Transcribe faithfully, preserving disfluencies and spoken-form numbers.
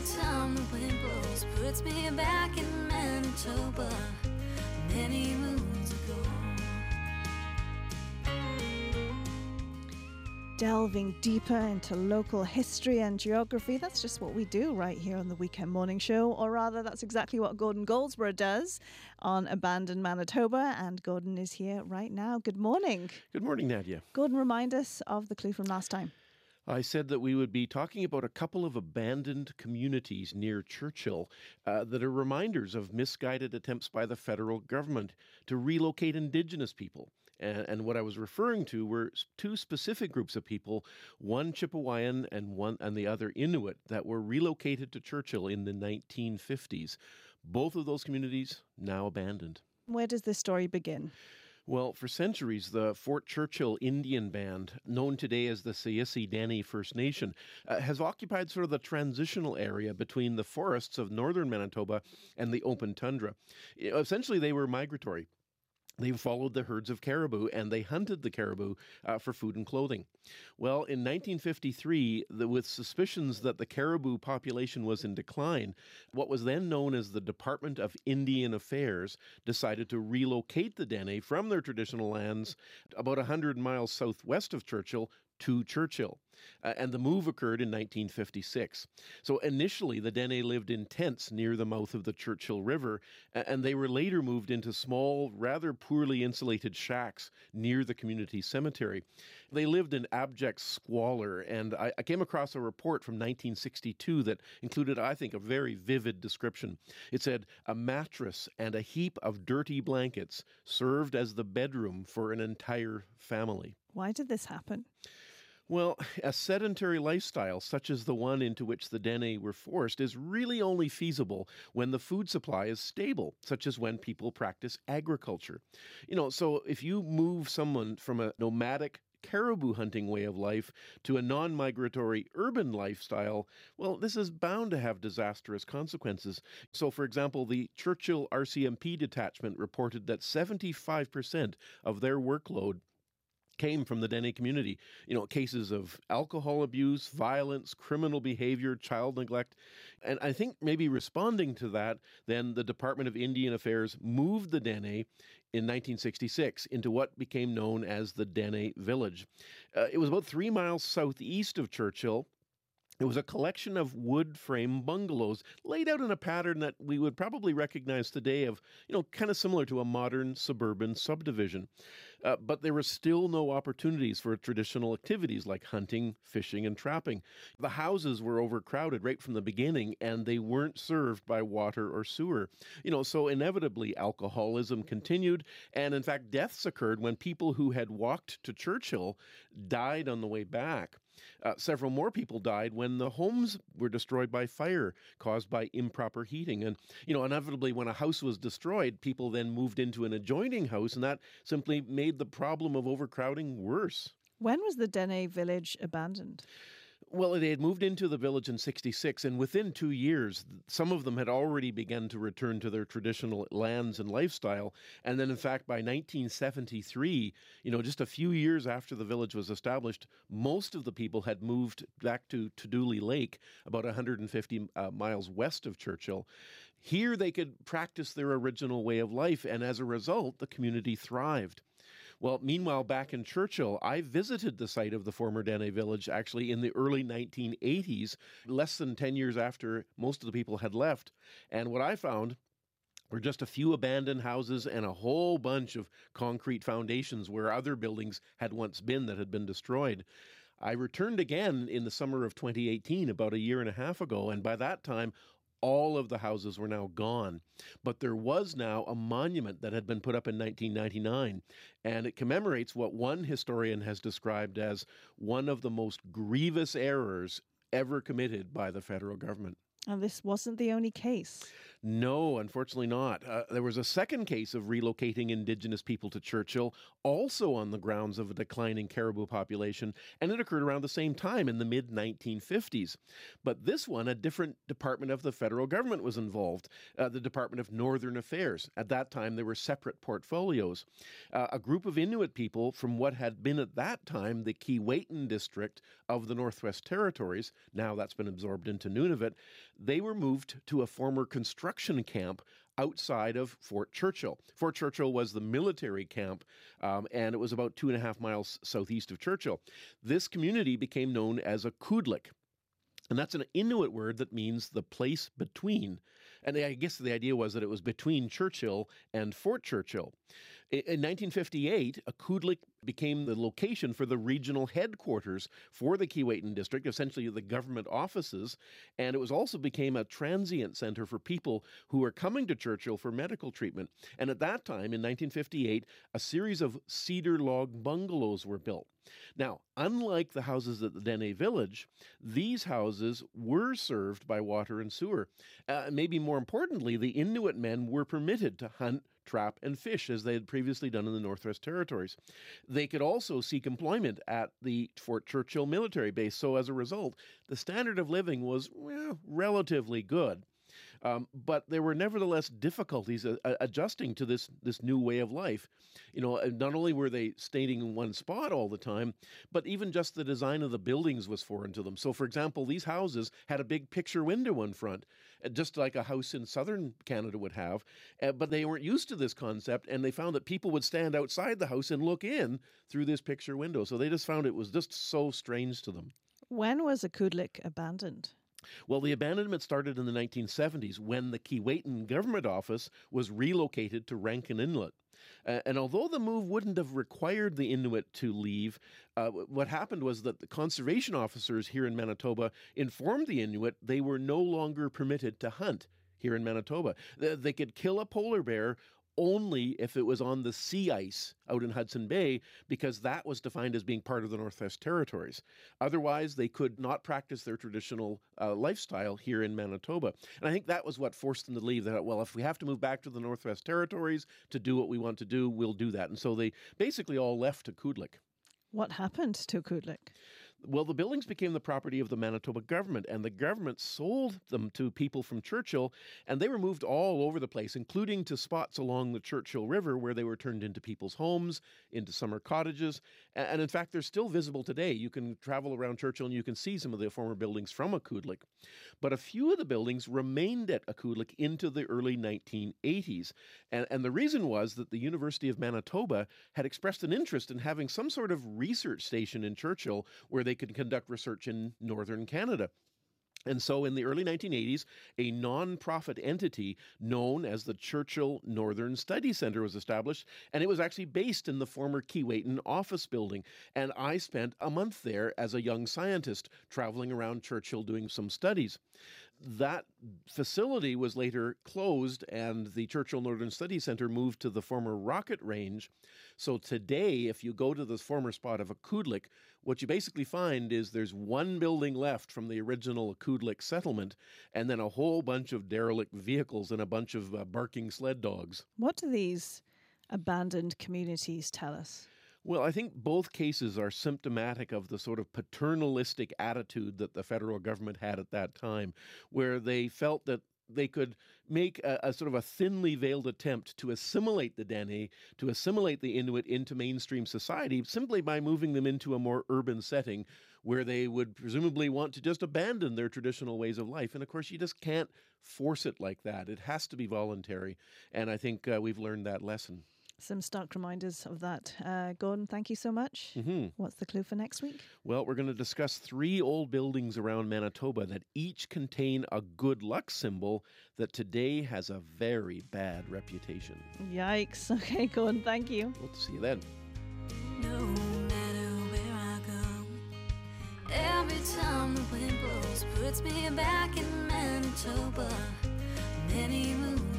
time the wind blows puts me back in Manitoba many moons ago. Delving deeper into local history and geography. That's just what we do right here on the Weekend Morning Show, or rather that's exactly what Gordon Goldsborough does on Abandoned Manitoba, and Gordon is here right now. Good morning. Good morning, Nadia. Gordon, remind us of the clue from last time. I said that we would be talking about a couple of abandoned communities near Churchill uh, that are reminders of misguided attempts by the federal government to relocate Indigenous people. And, and what I was referring to were two specific groups of people, one Chipewyan and one and the other Inuit, that were relocated to Churchill in the nineteen fifties. Both of those communities now abandoned. Where does this story begin? Well, for centuries, the Fort Churchill Indian Band, known today as the Sayisi Dene First Nation, uh, has occupied sort of the transitional area between the forests of northern Manitoba and the open tundra. Essentially, they were migratory. They followed the herds of caribou, and they hunted the caribou uh, for food and clothing. Well, in nineteen fifty-three, the, with suspicions that the caribou population was in decline, what was then known as the Department of Indian Affairs decided to relocate the Dene from their traditional lands about one hundred miles southwest of Churchill to Churchill. Uh, and the move occurred in nineteen fifty-six. So initially, the Dene lived in tents near the mouth of the Churchill River, and they were later moved into small, rather poorly insulated shacks near the community cemetery. They lived in abject squalor, and I, I came across a report from nineteen sixty-two that included, I think, a very vivid description. It said, a mattress and a heap of dirty blankets served as the bedroom for an entire family. Why did this happen? Well, a sedentary lifestyle such as the one into which the Dene were forced is really only feasible when the food supply is stable, such as when people practice agriculture. You know, so if you move someone from a nomadic caribou hunting way of life to a non-migratory urban lifestyle, well, this is bound to have disastrous consequences. So, for example, the Churchill R C M P detachment reported that seventy-five percent of their workload came from the Dene community. You know, cases of alcohol abuse, violence, criminal behavior, child neglect. And I think maybe responding to that, then the Department of Indian Affairs moved the Dene in nineteen sixty-six into what became known as the Dene Village. Uh, it was about three miles southeast of Churchill. It was a collection of wood frame bungalows laid out in a pattern that we would probably recognize today of, you know, kind of similar to a modern suburban subdivision. Uh, but there were still no opportunities for traditional activities like hunting, fishing, and trapping. The houses were overcrowded right from the beginning, and they weren't served by water or sewer. You know, so inevitably alcoholism continued, and in fact deaths occurred when people who had walked to Churchill died on the way back. Uh, several more people died when the homes were destroyed by fire caused by improper heating. And, you know, inevitably when a house was destroyed, people then moved into an adjoining house, and that simply made the problem of overcrowding worse. When was the Dene village abandoned? Well, they had moved into the village in sixty-six, and within two years, some of them had already begun to return to their traditional lands and lifestyle. And then, in fact, by nineteen seventy-three, you know, just a few years after the village was established, most of the people had moved back to Tuduli Lake, about one hundred fifty uh, miles west of Churchill. Here, they could practice their original way of life, and as a result, the community thrived. Well, meanwhile, back in Churchill, I visited the site of the former Dene village actually in the early nineteen eighties, less than ten years after most of the people had left. And what I found were just a few abandoned houses and a whole bunch of concrete foundations where other buildings had once been that had been destroyed. I returned again in the summer of twenty eighteen, about a year and a half ago, and by that time, all of the houses were now gone. But there was now a monument that had been put up in nineteen ninety-nine, and it commemorates what one historian has described as one of the most grievous errors ever committed by the federal government. And this wasn't the only case. No, unfortunately not. Uh, there was a second case of relocating Indigenous people to Churchill, also on the grounds of a declining caribou population, and it occurred around the same time in the mid nineteen fifties. But this one, a different department of the federal government was involved, uh, the Department of Northern Affairs. At that time, there were separate portfolios. Uh, a group of Inuit people from what had been at that time the Keewatin district of the Northwest Territories, now that's been absorbed into Nunavut, they were moved to a former construction camp outside of Fort Churchill. Fort Churchill was the military camp, um, and it was about two and a half miles southeast of Churchill. This community became known as a Kudlik. And that's an Inuit word that means the place between. And I guess the idea was that it was between Churchill and Fort Churchill. In nineteen fifty-eight, a Kudlik became the location for the regional headquarters for the Keewatin district, essentially the government offices, and it was also became a transient center for people who were coming to Churchill for medical treatment. And at that time, in nineteen fifty-eight, a series of cedar log bungalows were built. Now, unlike the houses at the Dene village, these houses were served by water and sewer. Uh, maybe more importantly, the Inuit men were permitted to hunt, trap, and fish as they had previously done in the Northwest Territories. They could also seek employment at the Fort Churchill military base. So as a result, the standard of living was, well, relatively good. Um, but there were nevertheless difficulties uh, adjusting to this this new way of life. You know, not only were they staying in one spot all the time, but even just the design of the buildings was foreign to them. So, for example, these houses had a big picture window in front, just like a house in southern Canada would have. Uh, but they weren't used to this concept, and they found that people would stand outside the house and look in through this picture window. So they just found it was just so strange to them. When was a Kudlik abandoned? Well, the abandonment started in the nineteen seventies when the Keewatin government office was relocated to Rankin Inlet. Uh, and although the move wouldn't have required the Inuit to leave, uh, what happened was that the conservation officers here in Manitoba informed the Inuit they were no longer permitted to hunt here in Manitoba. They, they could kill a polar bear only if it was on the sea ice out in Hudson Bay, because that was defined as being part of the Northwest Territories. Otherwise, they could not practice their traditional uh, lifestyle here in Manitoba. And I think that was what forced them to leave. They thought, well, if we have to move back to the Northwest Territories to do what we want to do, we'll do that. And so they basically all left to Kudlik. What happened to Kudlik? Well, the buildings became the property of the Manitoba government, and the government sold them to people from Churchill, and they were moved all over the place, including to spots along the Churchill River where they were turned into people's homes, into summer cottages, and in fact, they're still visible today. You can travel around Churchill and you can see some of the former buildings from a Kudlik. But a few of the buildings remained at a Kudlik into the early nineteen eighties, and, and the reason was that the University of Manitoba had expressed an interest in having some sort of research station in Churchill where they could conduct research in northern Canada. And so in the early nineteen eighties, a non-profit entity known as the Churchill Northern Study Center was established, and it was actually based in the former Keewatin office building. And I spent a month there as a young scientist, traveling around Churchill doing some studies. That facility was later closed, and the Churchill Northern Study Center moved to the former rocket range. So today, if you go to the former spot of a Kudlik, what you basically find is there's one building left from the original Kudlik settlement, and then a whole bunch of derelict vehicles and a bunch of uh, barking sled dogs. What do these abandoned communities tell us? Well, I think both cases are symptomatic of the sort of paternalistic attitude that the federal government had at that time, where they felt that they could make a, a sort of a thinly veiled attempt to assimilate the Dene, to assimilate the Inuit into mainstream society simply by moving them into a more urban setting where they would presumably want to just abandon their traditional ways of life. And of course, you just can't force it like that. It has to be voluntary. And I think uh, we've learned that lesson. Some stark reminders of that. Uh, Gordon, thank you so much. Mm-hmm. What's the clue for next week? Well, we're going to discuss three old buildings around Manitoba that each contain a good luck symbol that today has a very bad reputation. Yikes. Okay, Gordon, thank you. We'll see you then. No matter where I go, every time the wind blows puts me back in Manitoba. Many moons